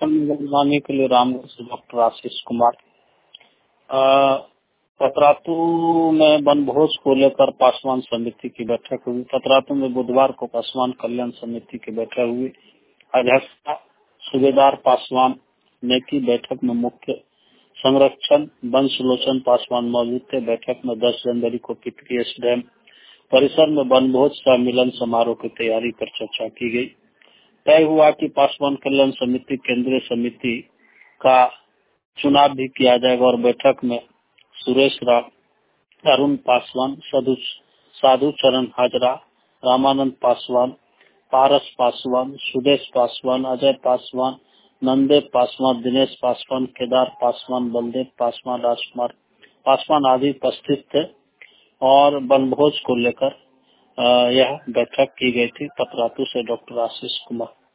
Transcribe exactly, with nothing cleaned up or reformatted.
कार्यक्रम में बनवाने के लिए रामगढ़ से डॉक्टर आशीष कुमार। पतरातू में वनभोज को लेकर पासवान समिति की बैठक हुई। पतरातू में बुधवार को पासवान कल्याण समिति की बैठक हुई। अध्यक्षता सूबेदार पासवान ने की। बैठक में मुख्य संरक्षण वंशलोचन पासवान मौजूद थे। बैठक में दस जनवरी को पीपीएस डैम परिसर में वनभोज सम्मेलन समारोह की तैयारी पर चर्चा की गई। तय हुआ कि पासवान कल्याण समिति केंद्रीय समिति का चुनाव भी किया जाएगा और बैठक में सुरेश राम, अरुण पासवान, साधु साधु चरण हाजरा, रामानंद पासवान, पारस पासवान, सुदेश पासवान, अजय पासवान, नंदेव पासवान, दिनेश पासवान, केदार पासवान, बलदेव पासवान, राजकुमार पासवान आदि उपस्थित थे और वनभोज को लेकर यह बैठक की गई थी। पतरातू से डॉक्टर आशीष कुमार।